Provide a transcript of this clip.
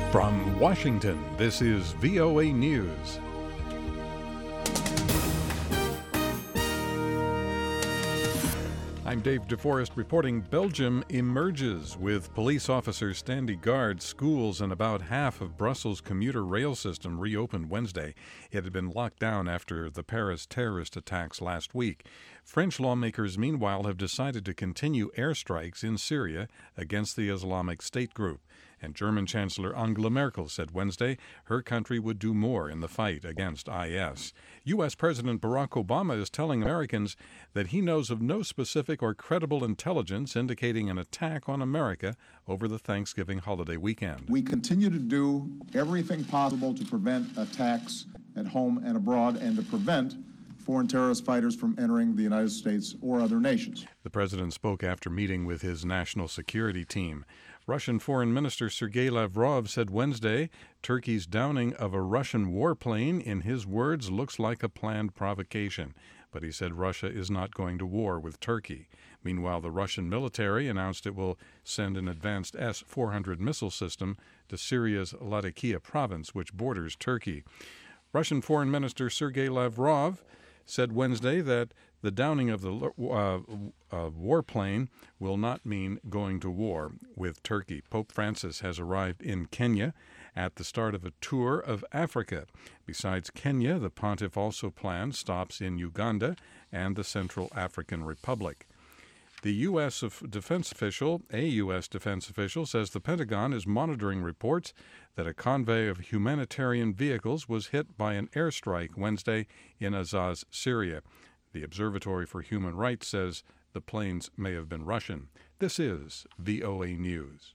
From Washington, this is VOA News. I'm Dave DeForest reporting Belgium emerges with police officers standing guard. Schools and about half of Brussels' commuter rail system reopened Wednesday. It had been locked down after the Paris terrorist attacks last week. French lawmakers, meanwhile, have decided to continue airstrikes in Syria against the Islamic State group. And German Chancellor Angela Merkel said Wednesday her country would do more in the fight against IS. U.S. President Barack Obama is telling Americans that he knows of no specific or credible intelligence indicating an attack on America over the Thanksgiving holiday weekend. We continue to do everything possible to prevent attacks at home and abroad and to prevent foreign terrorist fighters from entering the United States or other nations. The president spoke after meeting with his national security team. Russian Foreign Minister Sergei Lavrov said Wednesday Turkey's downing of a Russian warplane, in his words, looks like a planned provocation. But he said Russia is not going to war with Turkey. Meanwhile, the Russian military announced it will send an advanced S-400 missile system to Syria's Latakia province, which borders Turkey. Russian Foreign Minister Sergei Lavrov said Wednesday that the downing of the warplane will not mean going to war with Turkey. Pope Francis has arrived in Kenya at the start of a tour of Africa. Besides Kenya, the pontiff also plans stops in Uganda and the Central African Republic. The U.S. defense official, says the Pentagon is monitoring reports that a convoy of humanitarian vehicles was hit by an airstrike Wednesday in Azaz, Syria. The Observatory for Human Rights says the planes may have been Russian. This is VOA News.